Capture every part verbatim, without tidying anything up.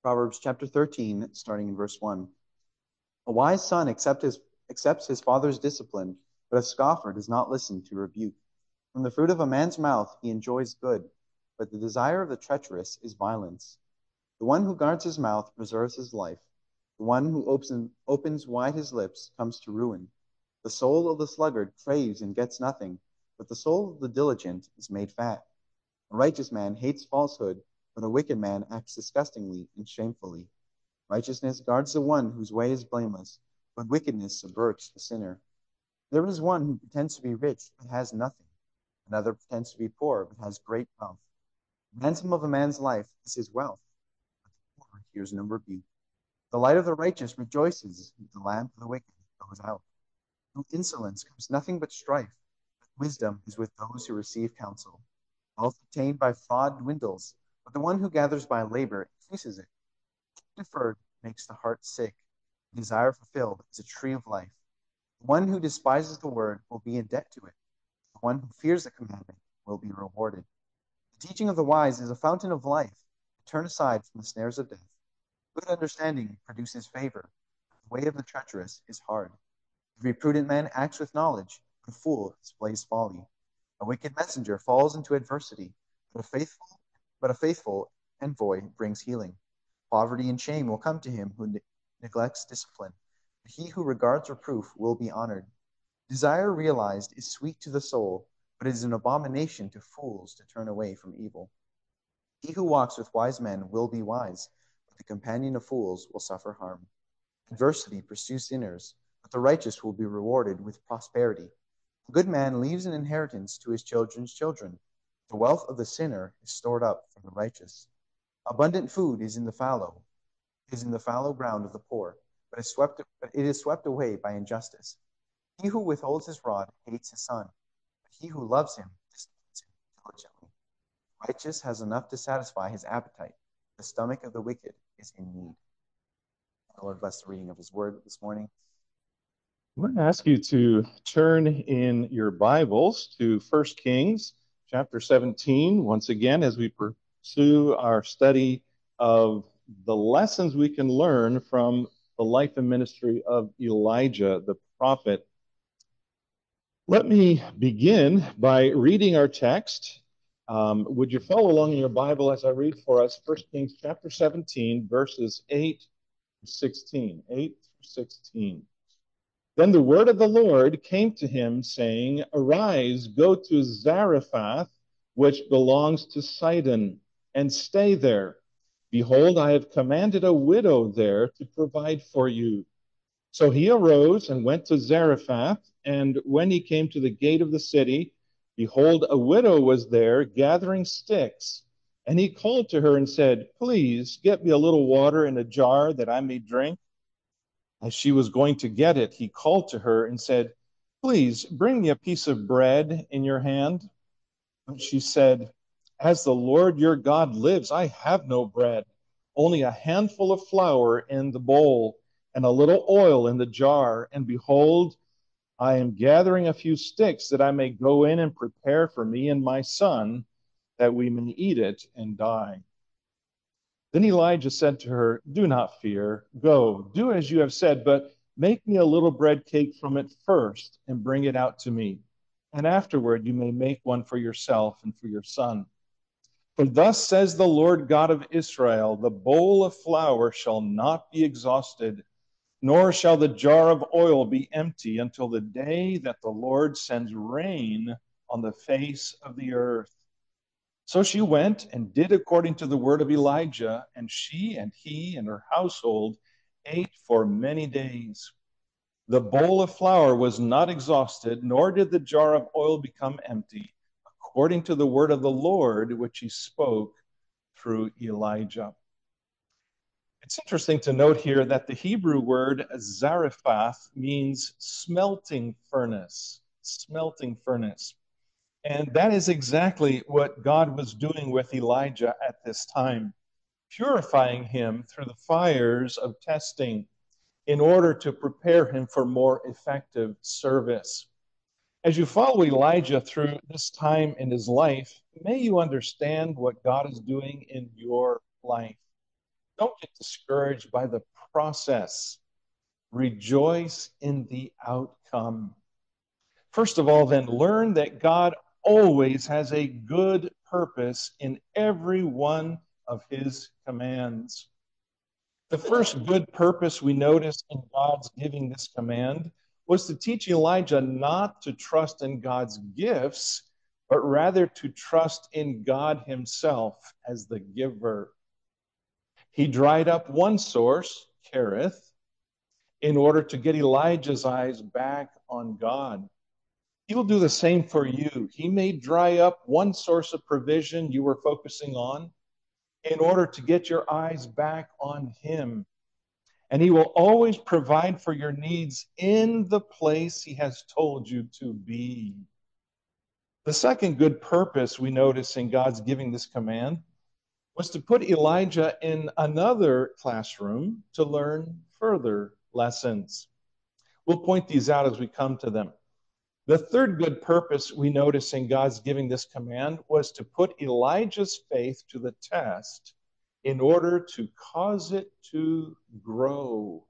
Proverbs chapter thirteen, starting in verse one. A wise son accept his, accepts his father's discipline, but a scoffer does not listen to rebuke. From the fruit of a man's mouth he enjoys good, but the desire of the treacherous is violence. The one who guards his mouth preserves his life. The one who opens, opens wide his lips comes to ruin. The soul of the sluggard craves and gets nothing, but the soul of the diligent is made fat. A righteous man hates falsehood, but a wicked man acts disgustingly and shamefully. Righteousness guards the one whose way is blameless, but wickedness subverts the sinner. There is one who pretends to be rich but has nothing. Another pretends to be poor but has great wealth. The ransom of a man's life is his wealth, but the poor hears no rebuke. The light of the righteous rejoices, but the lamp of the wicked goes out. Through insolence comes nothing but strife, but wisdom is with those who receive counsel. Wealth obtained by fraud dwindles, but the one who gathers by labor increases it. Deferred makes the heart sick. Desire fulfilled is a tree of life. The one who despises the word will be in debt to it. The one who fears the commandment will be rewarded. The teaching of the wise is a fountain of life. Turn aside from the snares of death. Good understanding produces favor. The way of the treacherous is hard. Every prudent man acts with knowledge, but a fool displays folly. A wicked messenger falls into adversity, but a faithful, but a faithful envoy brings healing. Poverty and shame will come to him who ne- neglects discipline, but he who regards reproof will be honored. Desire realized is sweet to the soul, but it is an abomination to fools to turn away from evil. He who walks with wise men will be wise, but the companion of fools will suffer harm. Adversity pursues sinners, but the righteous will be rewarded with prosperity. A good man leaves an inheritance to his children's children. The wealth of the sinner is stored up for the righteous. Abundant food is in the fallow, is in the fallow ground of the poor, but is swept, but it is swept away by injustice. He who withholds his rod hates his son, but he who loves him disciplines him diligently. The righteous has enough to satisfy his appetite. The stomach of the wicked is in need. The Lord bless the reading of his word this morning. I'm going to ask you to turn in your Bibles to First Kings chapter seventeen, once again, as we pursue our study of the lessons we can learn from the life and ministry of Elijah, the prophet. Let me begin by reading our text. Um, would you follow along in your Bible as I read for us First Kings chapter seventeen, verses eight to sixteen. eight through sixteen. Then the word of the Lord came to him, saying, Arise, go to Zarephath, which belongs to Sidon, and stay there. Behold, I have commanded a widow there to provide for you. So he arose and went to Zarephath, and when he came to the gate of the city, behold, a widow was there gathering sticks. And he called to her and said, Please get me a little water in a jar that I may drink. As she was going to get it, he called to her and said, Please bring me a piece of bread in your hand. And she said, As the Lord your God lives, I have no bread, only a handful of flour in the bowl and a little oil in the jar. And behold, I am gathering a few sticks that I may go in and prepare for me and my son, that we may eat it and die. Then Elijah said to her, Do not fear. Go, do as you have said, but make me a little bread cake from it first and bring it out to me. And afterward you may make one for yourself and for your son. For thus says the Lord God of Israel, the bowl of flour shall not be exhausted, nor shall the jar of oil be empty until the day that the Lord sends rain on the face of the earth. So she went and did according to the word of Elijah, and she and he and her household ate for many days. The bowl of flour was not exhausted, nor did the jar of oil become empty, according to the word of the Lord, which he spoke through Elijah. It's interesting to note here that the Hebrew word Zarephath means smelting furnace, smelting furnace. And that is exactly what God was doing with Elijah at this time, purifying him through the fires of testing in order to prepare him for more effective service. As you follow Elijah through this time in his life, may you understand what God is doing in your life. Don't get discouraged by the process. Rejoice in the outcome. First of all, then, learn that God always has a good purpose in every one of his commands. The first good purpose we notice in God's giving this command was to teach Elijah not to trust in God's gifts, but rather to trust in God himself as the giver. He dried up one source, Kerith, in order to get Elijah's eyes back on God. He will do the same for you. He may dry up one source of provision you were focusing on in order to get your eyes back on him. And he will always provide for your needs in the place he has told you to be. The second good purpose we notice in God's giving this command was to put Elijah in another classroom to learn further lessons. We'll point these out as we come to them. The third good purpose we notice in God's giving this command was to put Elijah's faith to the test in order to cause it to grow.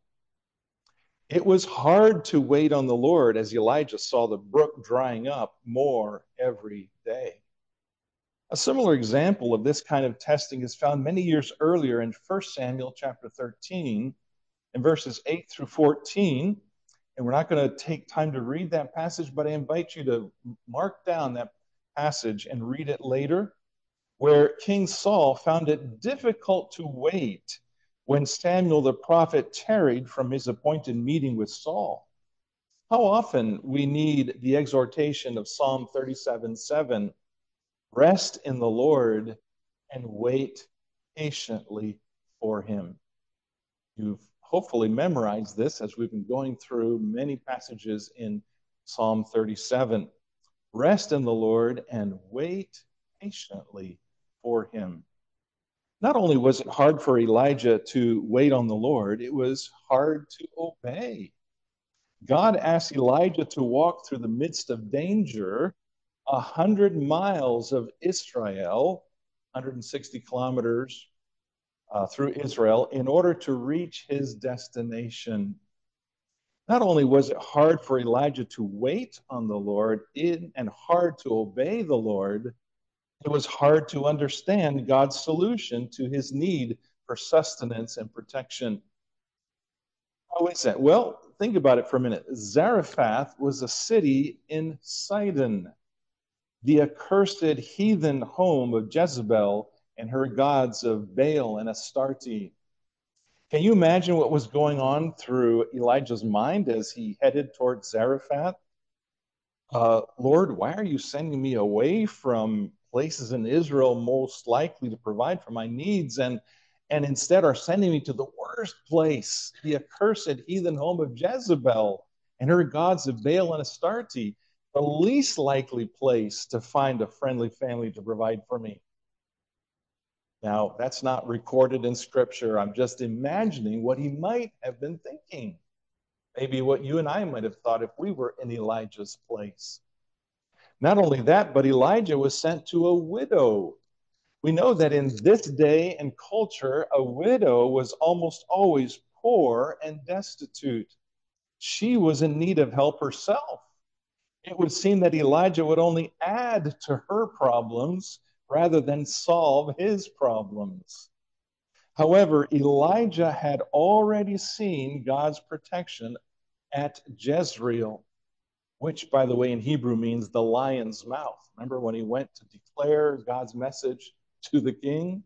It was hard to wait on the Lord as Elijah saw the brook drying up more every day. A similar example of this kind of testing is found many years earlier in First Samuel chapter thirteen, in verses eight through fourteen. And we're not going to take time to read that passage, but I invite you to mark down that passage and read it later, where King Saul found it difficult to wait when Samuel the prophet tarried from his appointed meeting with Saul. How often we need the exhortation of Psalm thirty-seven seven, rest in the Lord and wait patiently for him. You've hopefully memorized this as we've been going through many passages in Psalm thirty-seven. Rest in the Lord and wait patiently for him. Not only was it hard for Elijah to wait on the Lord, it was hard to obey. God asked Elijah to walk through the midst of danger, a hundred miles of Israel, one hundred sixty kilometers uh, through Israel, in order to reach his destination. Not only was it hard for Elijah to wait on the Lord in, and hard to obey the Lord, it was hard to understand God's solution to his need for sustenance and protection. How is that? Well, think about it for a minute. Zarephath was a city in Sidon, the accursed heathen home of Jezebel and her gods of Baal and Astarte. Can you imagine what was going on through Elijah's mind as he headed towards Zarephath? Uh, Lord, why are you sending me away from places in Israel most likely to provide for my needs, and and instead are sending me to the worst place, the accursed heathen home of Jezebel and her gods of Baal and Astarte, the least likely place to find a friendly family to provide for me? Now, that's not recorded in Scripture. I'm just imagining what he might have been thinking. Maybe what you and I might have thought if we were in Elijah's place. Not only that, but Elijah was sent to a widow. We know that in this day and culture, a widow was almost always poor and destitute. She was in need of help herself. It would seem that Elijah would only add to her problems rather than solve his problems. However, Elijah had already seen God's protection at Jezreel, which, by the way, in Hebrew means the lion's mouth. Remember when he went to declare God's message to the king?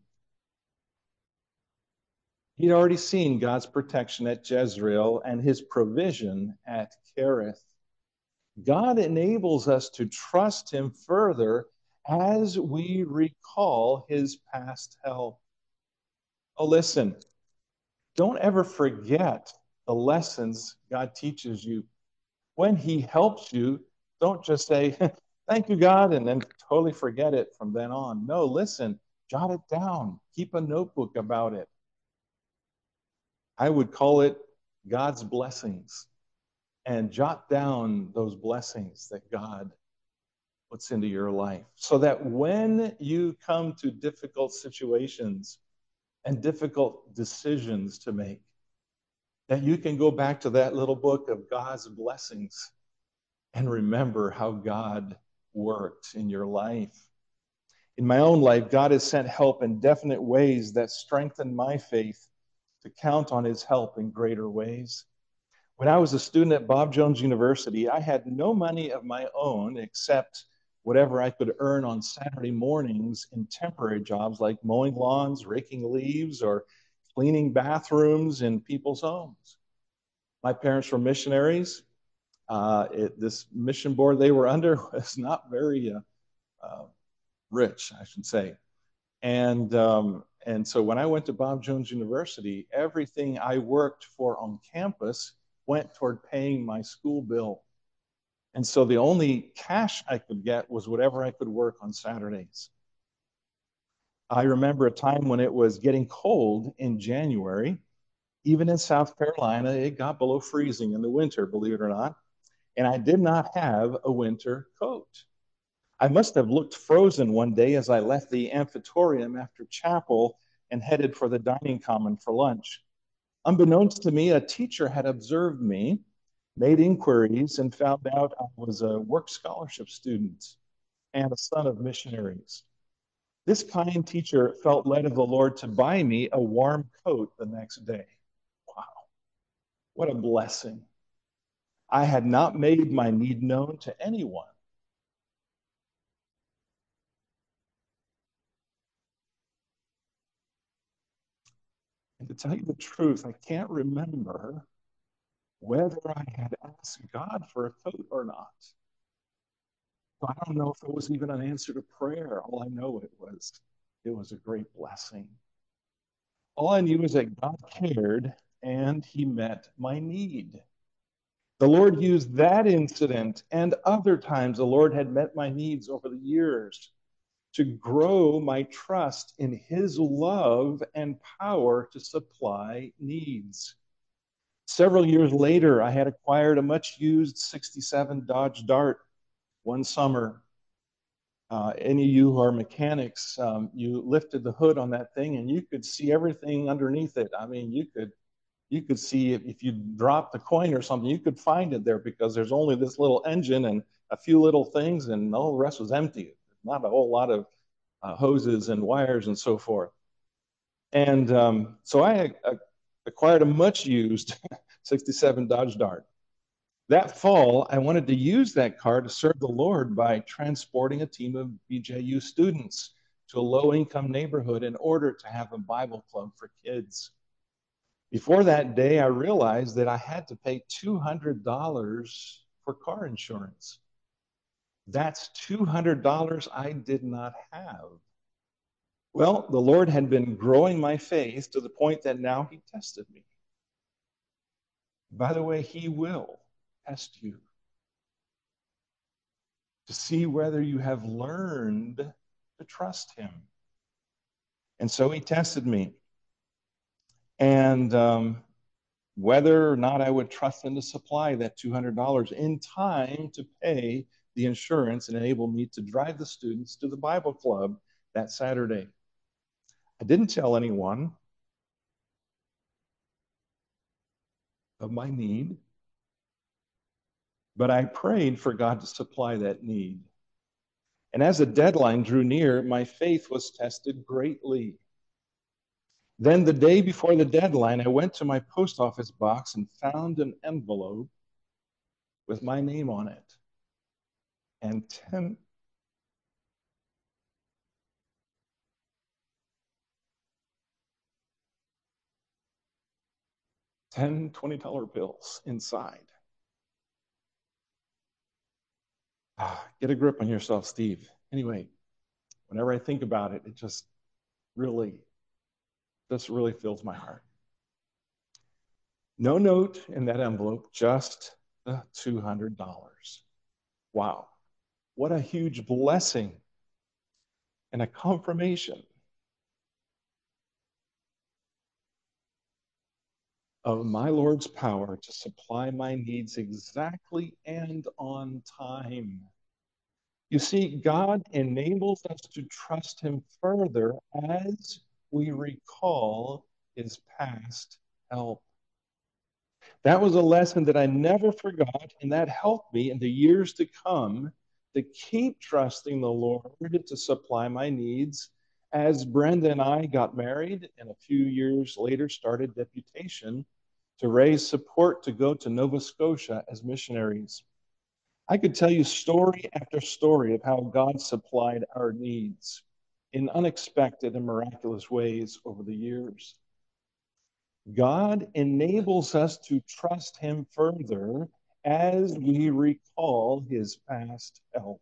He'd already seen God's protection at Jezreel and his provision at Kerith. God enables us to trust him further as we recall his past help. Oh, listen, don't ever forget the lessons God teaches you. When he helps you, don't just say, thank you, God, and then totally forget it from then on. No, listen, jot it down. Keep a notebook about it. I would call it God's blessings. And jot down those blessings that God puts into your life so that when you come to difficult situations and difficult decisions to make, that you can go back to that little book of God's blessings and remember how God worked in your life. In my own life, God has sent help in definite ways that strengthen my faith to count on his help in greater ways. When I was a student at Bob Jones University, I had no money of my own except whatever I could earn on Saturday mornings in temporary jobs like mowing lawns, raking leaves, or cleaning bathrooms in people's homes. My parents were missionaries. Uh, it, this mission board they were under was not very uh, uh, rich, I should say. And um, and so when I went to Bob Jones University, everything I worked for on campus went toward paying my school bill. And so the only cash I could get was whatever I could work on Saturdays. I remember a time when it was getting cold in January. Even in South Carolina, it got below freezing in the winter, believe it or not. And I did not have a winter coat. I must have looked frozen one day as I left the amphitheater after chapel and headed for the dining common for lunch. Unbeknownst to me, a teacher had observed me, made inquiries, and found out I was a work scholarship student and a son of missionaries. This kind teacher felt led of the Lord to buy me a warm coat the next day. Wow, what a blessing. I had not made my need known to anyone. And to tell you the truth, I can't remember whether I had asked God for a coat or not. So I don't know if it was even an answer to prayer. All I know it was, it was a great blessing. All I knew is that God cared and he met my need. The Lord used that incident and other times the Lord had met my needs over the years to grow my trust in his love and power to supply needs. Several years later, I had acquired a much used sixty-seven Dodge Dart one summer. Uh, any of you who are mechanics, um, you lifted the hood on that thing and you could see everything underneath it. I mean, you could you could see if, if you dropped the coin or something, you could find it there because there's only this little engine and a few little things and all the rest was empty. Not a whole lot of uh, hoses and wires and so forth. And um, so I uh, acquired a much used sixty-seven Dodge Dart. That fall, I wanted to use that car to serve the Lord by transporting a team of B J U students to a low-income neighborhood in order to have a Bible club for kids. Before that day, I realized that I had to pay two hundred dollars for car insurance. That's two hundred dollars I did not have. Well, the Lord had been growing my faith to the point that now he tested me. By the way, he will test you to see whether you have learned to trust him. And so he tested me. And um, whether or not I would trust him to supply that two hundred dollars in time to pay the insurance and enable me to drive the students to the Bible club that Saturday. I didn't tell anyone of my need, but I prayed for God to supply that need. And as the deadline drew near, my faith was tested greatly. Then the day before the deadline, I went to my post office box and found an envelope with my name on it. And ten, ten twenty dollar bills inside. Ah, get a grip on yourself, Steve. Anyway, whenever I think about it, it just really, just really fills my heart. No note in that envelope, just the two hundred dollars. Wow. What a huge blessing and a confirmation of my Lord's power to supply my needs exactly and on time. You see, God enables us to trust him further as we recall his past help. That was a lesson that I never forgot, and that helped me in the years to come to keep trusting the Lord to supply my needs as Brenda and I got married and a few years later started deputation to raise support to go to Nova Scotia as missionaries. I could tell you story after story of how God supplied our needs in unexpected and miraculous ways over the years. God enables us to trust him further as we recall his past help.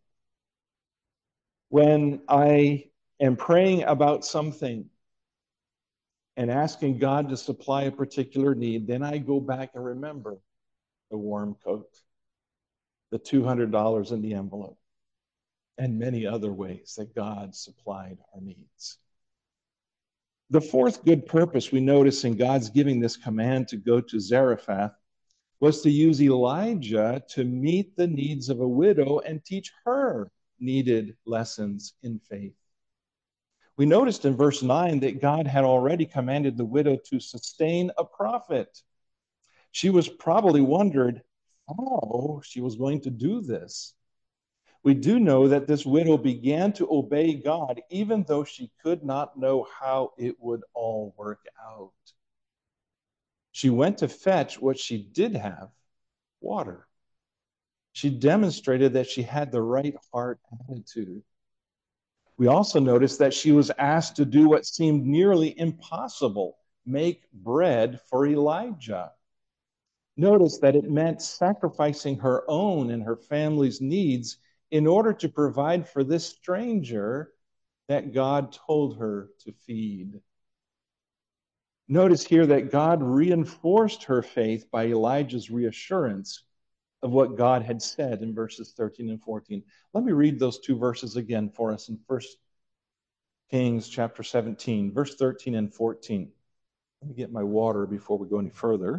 When I am praying about something and asking God to supply a particular need, then I go back and remember the warm coat, the two hundred dollars in the envelope, and many other ways that God supplied our needs. The fourth good purpose we notice in God's giving this command to go to Zarephath was to use Elijah to meet the needs of a widow and teach her needed lessons in faith. We noticed in verse nine that God had already commanded the widow to sustain a prophet. She was probably wondered how she was going to do this. We do know that this widow began to obey God, even though she could not know how it would all work out. She went to fetch what she did have, water. She demonstrated that she had the right heart attitude. We also noticed that she was asked to do what seemed nearly impossible, make bread for Elijah. Notice that it meant sacrificing her own and her family's needs in order to provide for this stranger that God told her to feed. Notice here that God reinforced her faith by Elijah's reassurance of what God had said in verses thirteen and fourteen. Let me read those two verses again for us in First Kings chapter seventeen, verse thirteen and fourteen. Let me get my water before we go any further.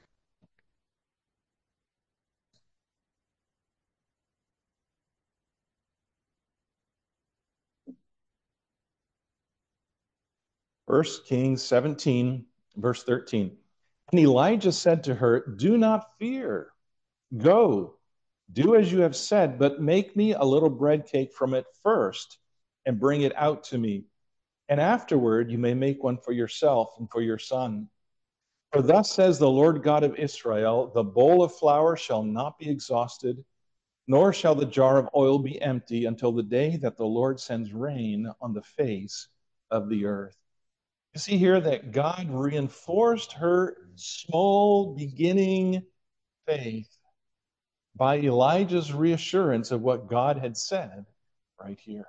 First Kings seventeen, verse thirteen. And Elijah said to her, "Do not fear. Go, do as you have said, but make me a little bread cake from it first and bring it out to me. And afterward you may make one for yourself and for your son. For thus says the Lord God of Israel, the bowl of flour shall not be exhausted, nor shall the jar of oil be empty until the day that the Lord sends rain on the face of the earth." You see here that God reinforced her small beginning faith by Elijah's reassurance of what God had said right here.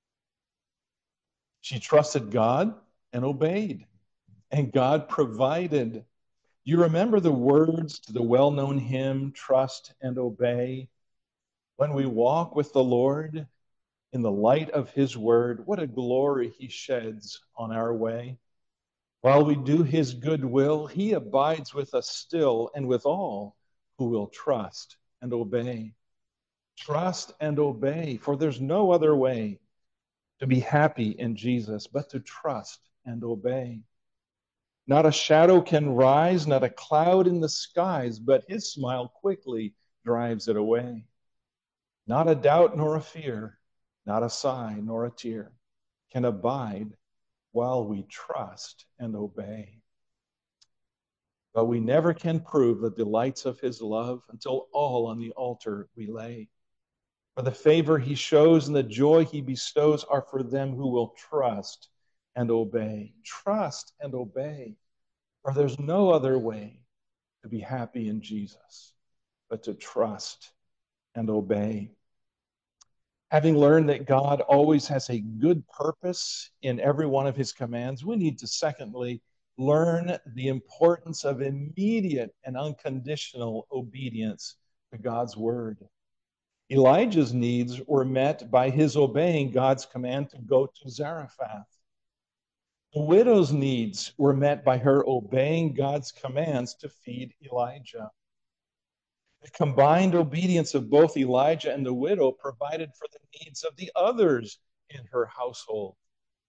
She trusted God and obeyed, and God provided. You remember the words to the well-known hymn, "Trust and Obey"? When we walk with the Lord in the light of his word, what a glory he sheds on our way. While we do his good will, he abides with us still and with all who will trust and obey. Trust and obey, for there's no other way to be happy in Jesus but to trust and obey. Not a shadow can rise, not a cloud in the skies, but his smile quickly drives it away. Not a doubt nor a fear, not a sigh nor a tear can abide while we trust and obey. But we never can prove the delights of his love until all on the altar we lay. For the favor he shows and the joy he bestows are for them who will trust and obey. Trust and obey. For there's no other way to be happy in Jesus but to trust and obey. Having learned that God always has a good purpose in every one of his commands, we need to secondly learn the importance of immediate and unconditional obedience to God's word. Elijah's needs were met by his obeying God's command to go to Zarephath. The widow's needs were met by her obeying God's commands to feed Elijah. The combined obedience of both Elijah and the widow provided for the needs of the others in her household.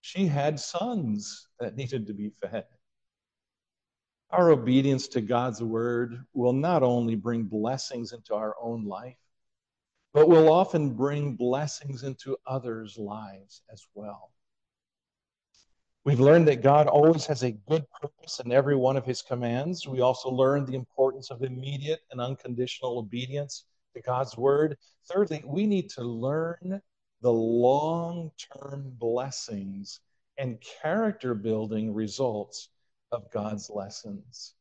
She had sons that needed to be fed. Our obedience to God's word will not only bring blessings into our own life, but will often bring blessings into others' lives as well. We've learned that God always has a good purpose in every one of his commands. We also learned the importance of immediate and unconditional obedience to God's word. Thirdly, we need to learn the long-term blessings and character building results of God's lessons.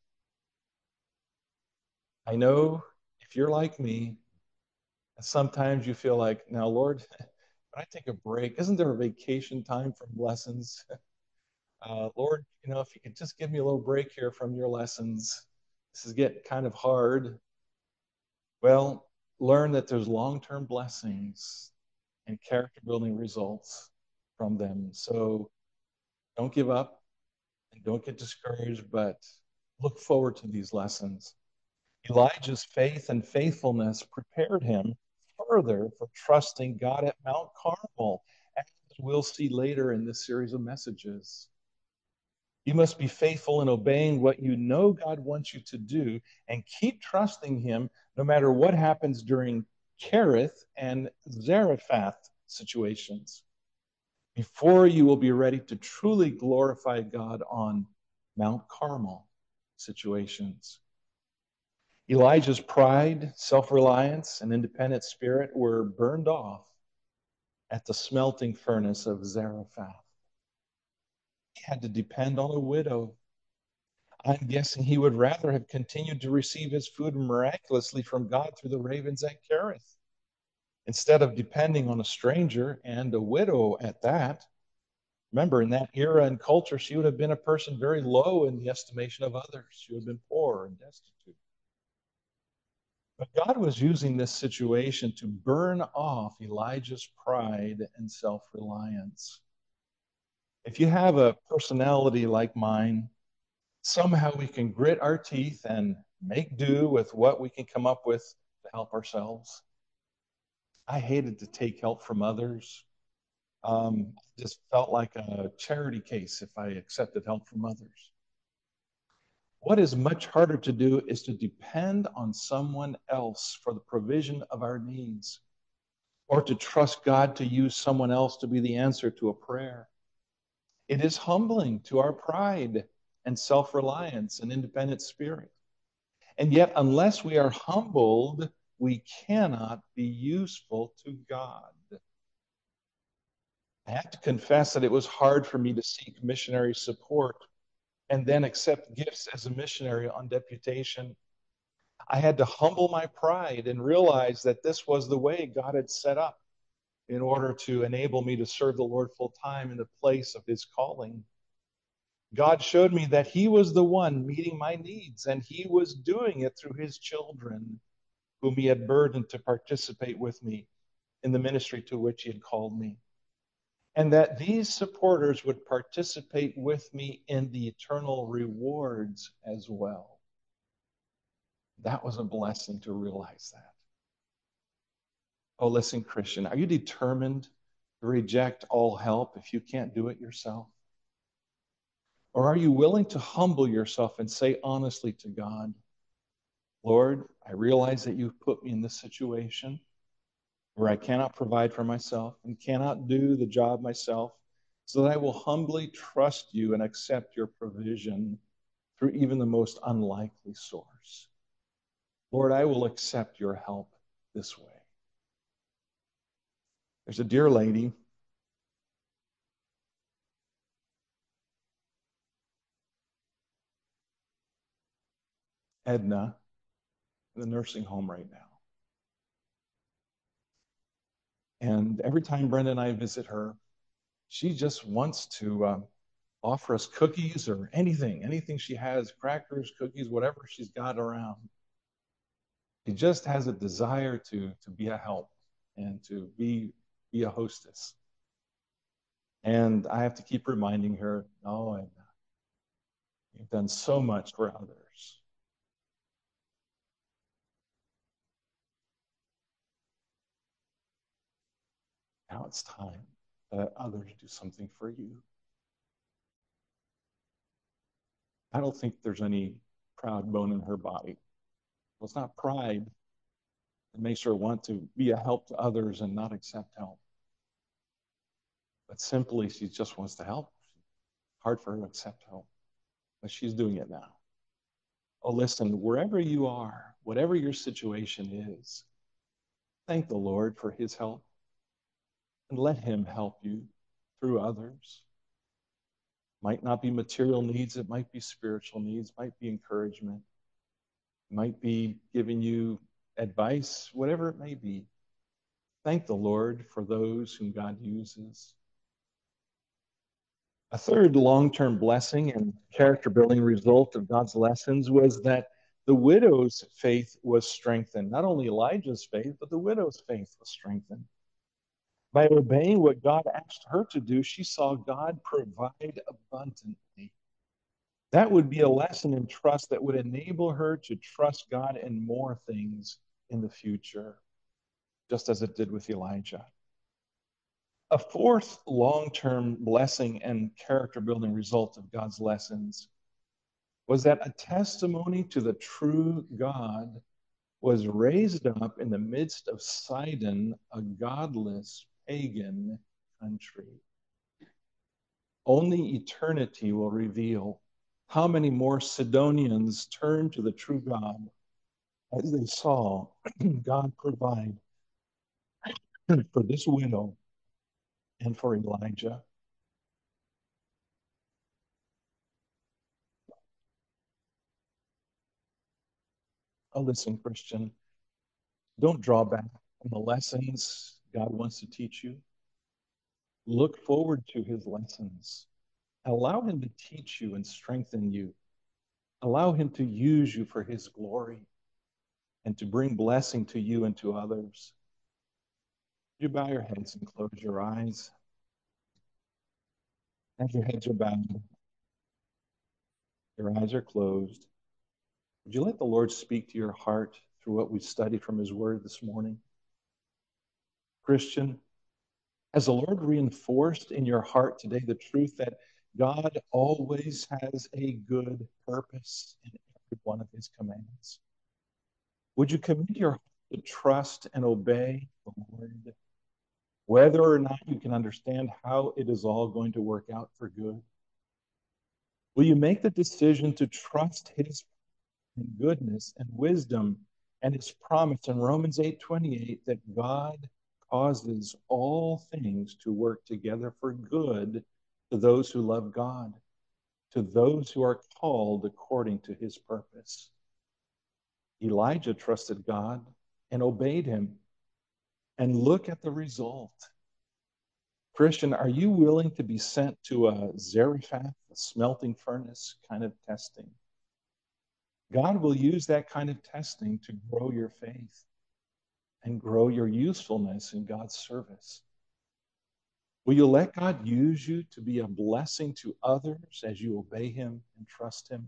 I know if you're like me, sometimes you feel like, now, Lord, when I take a break, isn't there a vacation time from lessons? Uh, Lord, you know, if you could just give me a little break here from your lessons, this is getting kind of hard. Well, learn that there's long-term blessings and character building results from them. So don't give up and don't get discouraged, but look forward to these lessons. Elijah's faith and faithfulness prepared him further for trusting God at Mount Carmel, as we'll see later in this series of messages. You must be faithful in obeying what you know God wants you to do and keep trusting him no matter what happens during Kerith and Zarephath situations. Before you will be ready to truly glorify God on Mount Carmel situations. Elijah's pride, self-reliance, and independent spirit were burned off at the smelting furnace of Zarephath. He had to depend on a widow. I'm guessing he would rather have continued to receive his food miraculously from God through the ravens at Kerith, instead of depending on a stranger and a widow at that. Remember, in that era and culture, she would have been a person very low in the estimation of others. She would have been poor and destitute. But God was using this situation to burn off Elijah's pride and self-reliance. If you have a personality like mine, somehow we can grit our teeth and make do with what we can come up with to help ourselves. I hated to take help from others. Um, just felt like a charity case if I accepted help from others. What is much harder to do is to depend on someone else for the provision of our needs, or to trust God to use someone else to be the answer to a prayer. It is humbling to our pride and self-reliance and independent spirit. And yet, unless we are humbled, we cannot be useful to God. I have to confess that it was hard for me to seek missionary support and then accept gifts as a missionary on deputation. I had to humble my pride and realize that this was the way God had set up in order to enable me to serve the Lord full time in the place of his calling. God showed me that he was the one meeting my needs, and he was doing it through his children, whom he had burdened to participate with me in the ministry to which he had called me. And that these supporters would participate with me in the eternal rewards as well. That was a blessing to realize that. Oh, listen, Christian, are you determined to reject all help if you can't do it yourself? Or are you willing to humble yourself and say honestly to God, Lord, I realize that you've put me in this situation where I cannot provide for myself and cannot do the job myself, so that I will humbly trust you and accept your provision through even the most unlikely source. Lord, I will accept your help this way. There's a dear lady, Edna, in the nursing home right now. And every time Brenda and I visit her, she just wants to uh, offer us cookies or anything, anything she has, crackers, cookies, whatever she's got around. She just has a desire to, to be a help and to be, be a hostess. And I have to keep reminding her, no, Edna, you've done so much for others. Now it's time let others do something for you. I don't think there's any proud bone in her body. Well, it's not pride that makes her want to be a help to others and not accept help. But simply, she just wants to help. Hard for her to accept help. But she's doing it now. Oh, listen, wherever you are, whatever your situation is, thank the Lord for his help and let him help you through others. Might not be material needs, it might be spiritual needs, might be encouragement, might be giving you advice, whatever it may be. Thank the Lord for those whom God uses. A third long-term blessing and character-building result of God's lessons was that the widow's faith was strengthened. Not only Elijah's faith, but the widow's faith was strengthened. By obeying what God asked her to do, she saw God provide abundantly. That would be a lesson in trust that would enable her to trust God in more things in the future, just as it did with Elijah. A fourth long-term blessing and character-building result of God's lessons was that a testimony to the true God was raised up in the midst of Sidon, a godless pagan country. Only eternity will reveal how many more Sidonians turned to the true God as they saw God provide for this widow and for Elijah. Oh, listen, Christian, don't draw back from the lessons God wants to teach you. Look forward to his lessons. Allow him to teach you and strengthen you. Allow him to use you for his glory and to bring blessing to you and to others. You bow your heads and close your eyes. As your heads are bowed, your eyes are closed. Would you let the Lord speak to your heart through what we studied from his word this morning? Christian, has the Lord reinforced in your heart today the truth that God always has a good purpose in every one of his commands? Would you commit your heart to trust and obey the Lord, whether or not you can understand how it is all going to work out for good? Will you make the decision to trust his goodness and wisdom and his promise in Romans eight twenty-eight that God causes all things to work together for good to those who love God, to those who are called according to his purpose? Elijah trusted God and obeyed him. And look at the result. Christian, are you willing to be sent to a Zarephath, a smelting furnace kind of testing? God will use that kind of testing to grow your faith and grow your usefulness in God's service. Will you let God use you to be a blessing to others as you obey him and trust him?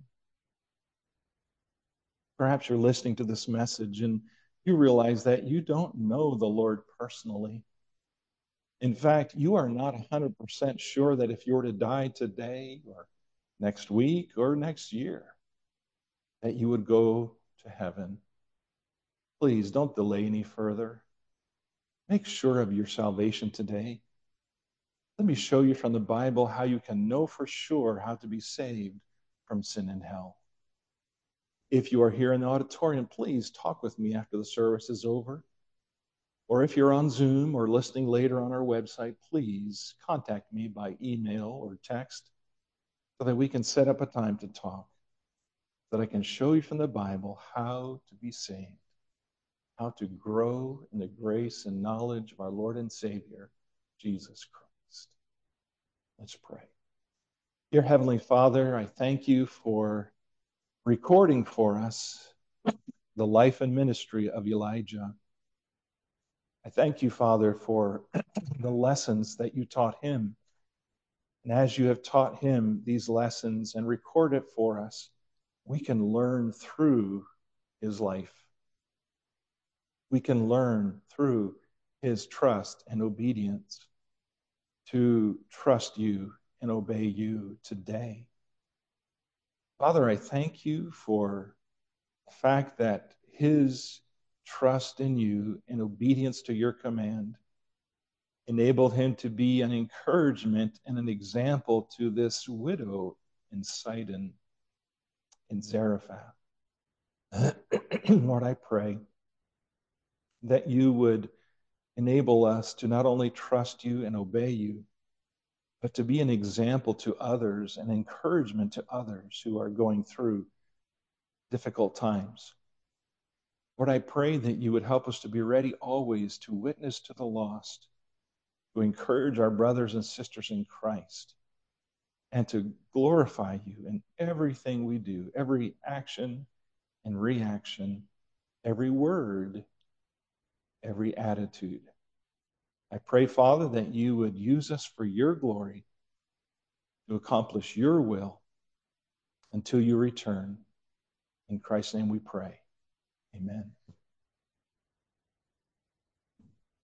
Perhaps you're listening to this message and you realize that you don't know the Lord personally. In fact, you are not one hundred percent sure that if you were to die today or next week or next year, that you would go to heaven. Please don't delay any further. Make sure of your salvation today. Let me show you from the Bible how you can know for sure how to be saved from sin and hell. If you are here in the auditorium, please talk with me after the service is over. Or if you're on Zoom or listening later on our website, please contact me by email or text so that we can set up a time to talk, so that I can show you from the Bible how to be saved, how to grow in the grace and knowledge of our Lord and Savior, Jesus Christ. Let's pray. Dear Heavenly Father, I thank you for recording for us the life and ministry of Elijah. I thank you, Father, for the lessons that you taught him. And as you have taught him these lessons and record it for us, we can learn through his life. We can learn through his trust and obedience. to trust you and obey you today. Father, I thank you for the fact that his trust in you and obedience to your command enabled him to be an encouragement and an example to this widow in Sidon, in Zarephath. Lord, I pray that you would enable us to not only trust you and obey you, but to be an example to others, an encouragement to others who are going through difficult times. Lord, I pray that you would help us to be ready always to witness to the lost, to encourage our brothers and sisters in Christ, and to glorify you in everything we do, every action and reaction, every word, every attitude. I pray, Father, that you would use us for your glory to accomplish your will until you return. In Christ's name we pray. Amen.